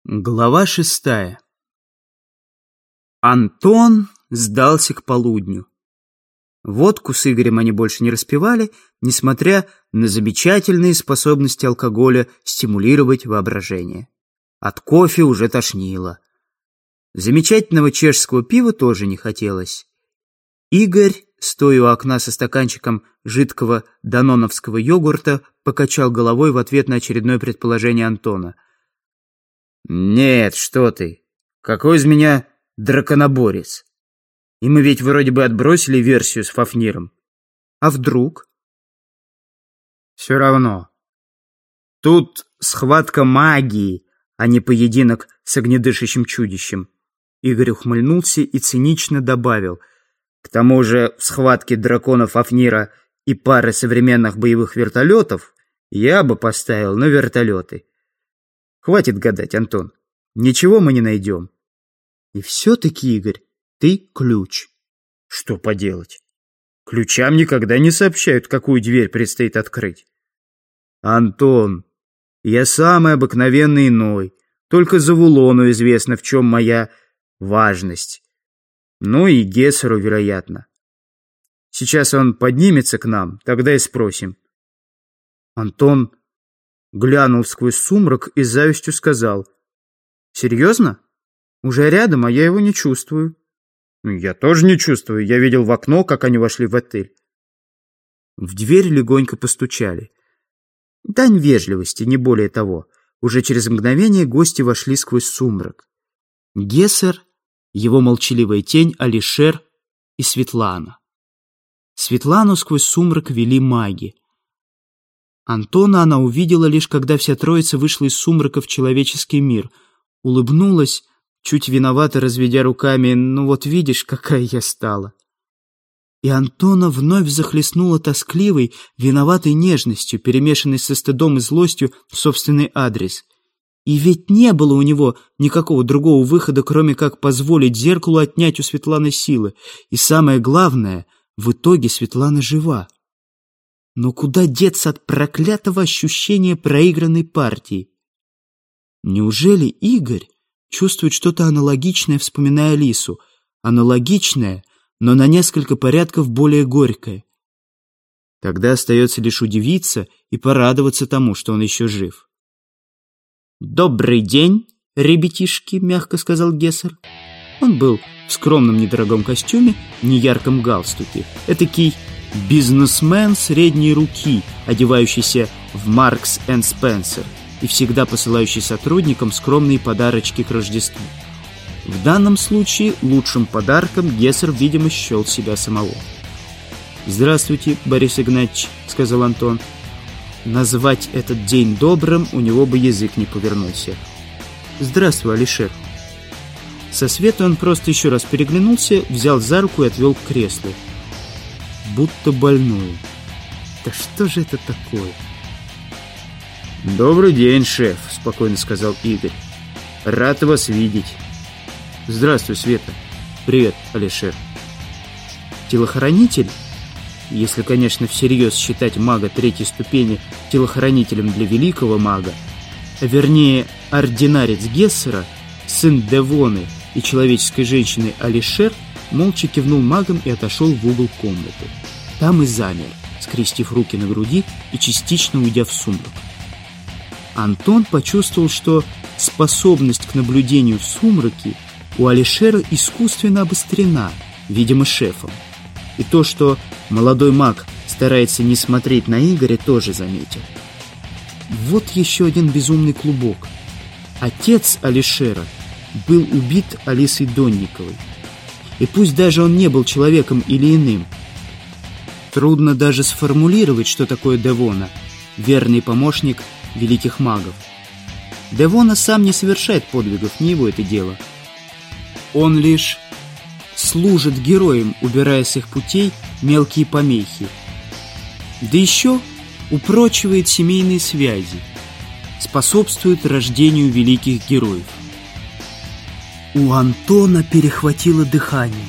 Глава 6. Антон сдался к полудню. Водку с Игорем они больше не распивали, несмотря на замечательные способности алкоголя стимулировать воображение. От кофе уже тошнило. Замечательного чешского пива тоже не хотелось. Игорь, стоя у окна со стаканчиком жидкого даноновского йогурта, покачал головой в ответ на очередное предположение Антона. «Нет, что ты! Какой из меня драконоборец? И мы ведь вроде бы отбросили версию с Фафниром. А вдруг?» «Все равно. Тут схватка магии, а не поединок с огнедышащим чудищем». Игорь ухмыльнулся и цинично добавил: «К тому же в схватке дракона Фафнира и пары современных боевых вертолетов я бы поставил на вертолеты. Хватит гадать, Антон. Ничего мы не найдем. И все-таки, Игорь, ты ключ». «Что поделать? Ключам никогда не сообщают, какую дверь предстоит открыть». «Антон, я самый обыкновенный иной. Только Завулону известно, в чем моя важность. Ну и Гессеру, вероятно. Сейчас он поднимется к нам, тогда и спросим». Антон глянул сквозь сумрак и с завистью сказал: «Серьезно? Уже рядом, а я его не чувствую». «Я тоже не чувствую. Я видел в окно, как они вошли в отель». В дверь легонько постучали. Дань вежливости, не более того. Уже через мгновение гости вошли сквозь сумрак. Гессер, его молчаливая тень, Алишер и Светлана. Светлану сквозь сумрак вели маги. Антона она увидела лишь когда вся троица вышла из сумрака в человеческий мир. Улыбнулась, чуть виновато разведя руками: «Ну вот видишь, какая я стала». И Антона вновь захлестнула тоскливой, виноватой нежностью, перемешанной со стыдом и злостью в собственный адрес. И ведь не было у него никакого другого выхода, кроме как позволить зеркалу отнять у Светланы силы. И самое главное, в итоге Светлана жива. Но куда деться от проклятого ощущения проигранной партии? Неужели Игорь чувствует что-то аналогичное, вспоминая Алису? Аналогичное, но на несколько порядков более горькое. Тогда остается лишь удивиться и порадоваться тому, что он еще жив. «Добрый день, ребятишки», — мягко сказал Гессер. Он был в скромном недорогом костюме, неярком галстуке. Этакий бизнесмен средней руки, одевающийся в Маркс энд Спенсер и всегда посылающий сотрудникам скромные подарочки к Рождеству. В данном случае лучшим подарком Гессер, видимо, счел себя самого. «Здравствуйте, Борис Игнатьевич», — сказал Антон. Назвать этот день добрым у него бы язык не повернулся. «Здравствуй, Алишер». Со Светой он просто еще раз переглянулся, взял за руку и отвел к креслу. Будто больную. Да что же это такое? «Добрый день, шеф», — спокойно сказал Игорь. «Рад вас видеть». «Здравствуй, Света». «Привет, Алишер». Телохранитель, если, конечно, всерьез считать мага третьей ступени телохранителем для великого мага, а вернее ординарец Гессера, сын Девоны и человеческой женщины Алишер, молча кивнул магом и отошел в угол комнаты. Там и замер, скрестив руки на груди и частично уйдя в сумрак. Антон почувствовал, что способность к наблюдению в сумраке у Алишера искусственно обострена, видимо, шефом. И то, что молодой маг старается не смотреть на Игоря, тоже заметил. Вот еще один безумный клубок. Отец Алишера был убит Алисой Донниковой. И пусть даже он не был человеком или иным, трудно даже сформулировать, что такое Девона, верный помощник великих магов. Девона сам не совершает подвигов, не его это дело. Он лишь служит героям, убирая с их путей мелкие помехи. Да еще упрочивает семейные связи, способствует рождению великих героев. У Антона перехватило дыхание.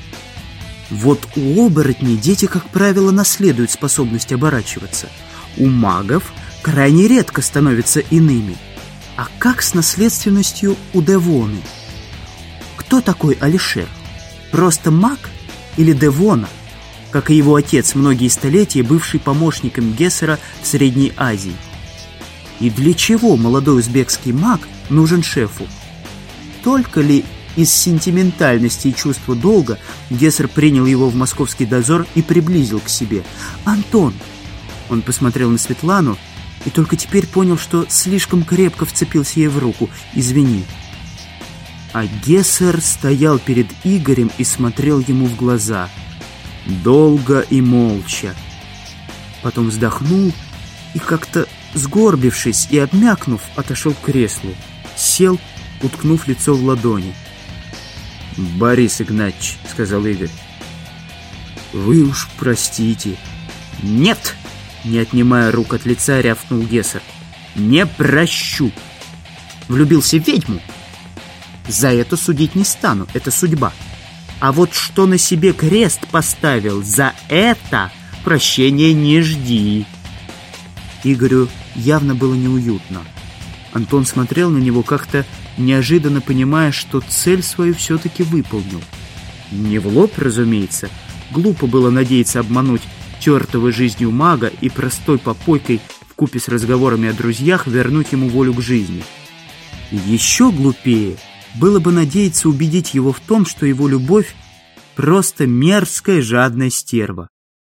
Вот у оборотней дети, как правило, наследуют способность оборачиваться. У магов крайне редко становятся иными. А как с наследственностью у Девоны? Кто такой Алишер? Просто маг или Девона, как и его отец, многие столетия бывший помощником Гессера в Средней Азии? И для чего молодой узбекский маг нужен шефу? Только ли из сентиментальности и чувства долга Гессер принял его в московский дозор и приблизил к себе? «Антон!» Он посмотрел на Светлану и только теперь понял, что слишком крепко вцепился ей в руку. «Извини». А Гессер стоял перед Игорем и смотрел ему в глаза. Долго и молча. Потом вздохнул и, как-то сгорбившись и обмякнув, отошел к креслу. Сел, уткнув лицо в ладони. «Борис Игнатьевич», — сказал Игорь, — «вы уж простите». «Нет!» — не отнимая рук от лица, рявкнул Гессер. «Не прощу! Влюбился в ведьму? За это судить не стану, это судьба. А вот что на себе крест поставил, за это прощения не жди». Игорю явно было неуютно. Антон смотрел на него как-то неожиданно, понимая, что цель свою все-таки выполнил. Не в лоб, разумеется. Глупо было надеяться обмануть тертого жизнью мага и простой попойкой вкупе с разговорами о друзьях вернуть ему волю к жизни. И еще глупее было бы надеяться убедить его в том, что его любовь просто мерзкая жадная стерва.